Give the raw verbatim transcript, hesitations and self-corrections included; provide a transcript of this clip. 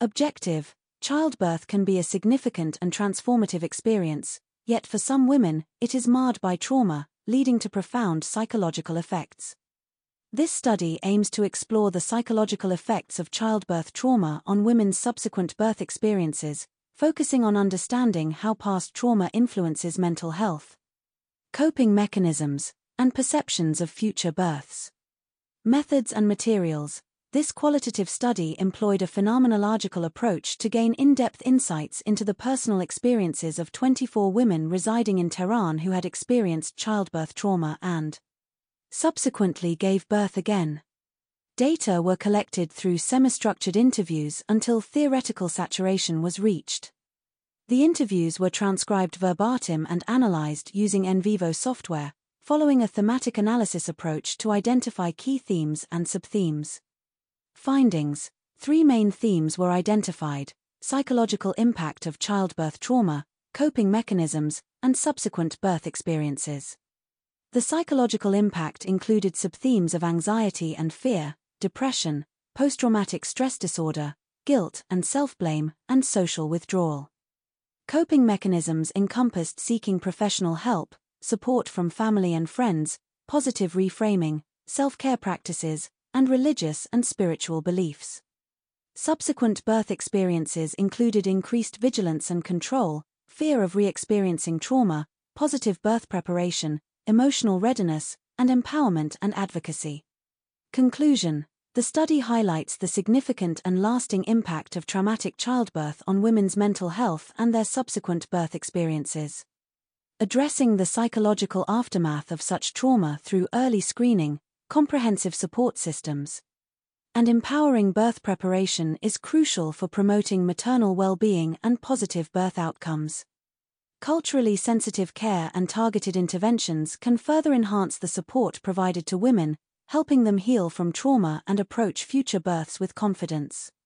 Objective: childbirth can be a significant and transformative experience, yet for some women, it is marred by trauma, leading to profound psychological effects. This study aims to explore the psychological effects of childbirth trauma on women's subsequent birth experiences, focusing on understanding how past trauma influences mental health, coping mechanisms, and perceptions of future births. Methods and materials: this qualitative study employed a phenomenological approach to gain in-depth insights into the personal experiences of twenty-four women residing in Tehran who had experienced childbirth trauma and subsequently gave birth again. Data were collected through semi-structured interviews until theoretical saturation was reached. The interviews were transcribed verbatim and analyzed using NVivo software, following a thematic analysis approach to identify key themes and subthemes. Findings: three main themes were identified: psychological impact of childbirth trauma, coping mechanisms, and subsequent birth experiences. The psychological impact included subthemes of anxiety and fear, depression, post-traumatic stress disorder, guilt and self-blame, and social withdrawal. Coping mechanisms encompassed seeking professional help, support from family and friends, positive reframing, self-care practices, and religious and spiritual beliefs. Subsequent birth experiences included increased vigilance and control, fear of re-experiencing trauma, positive birth preparation, emotional readiness, and empowerment and advocacy. Conclusion: the study highlights the significant and lasting impact of traumatic childbirth on women's mental health and their subsequent birth experiences. Addressing the psychological aftermath of such trauma through early screening, comprehensive support systems, and empowering birth preparation is crucial for promoting maternal well-being and positive birth outcomes. Culturally sensitive care and targeted interventions can further enhance the support provided to women, helping them heal from trauma and approach future births with confidence.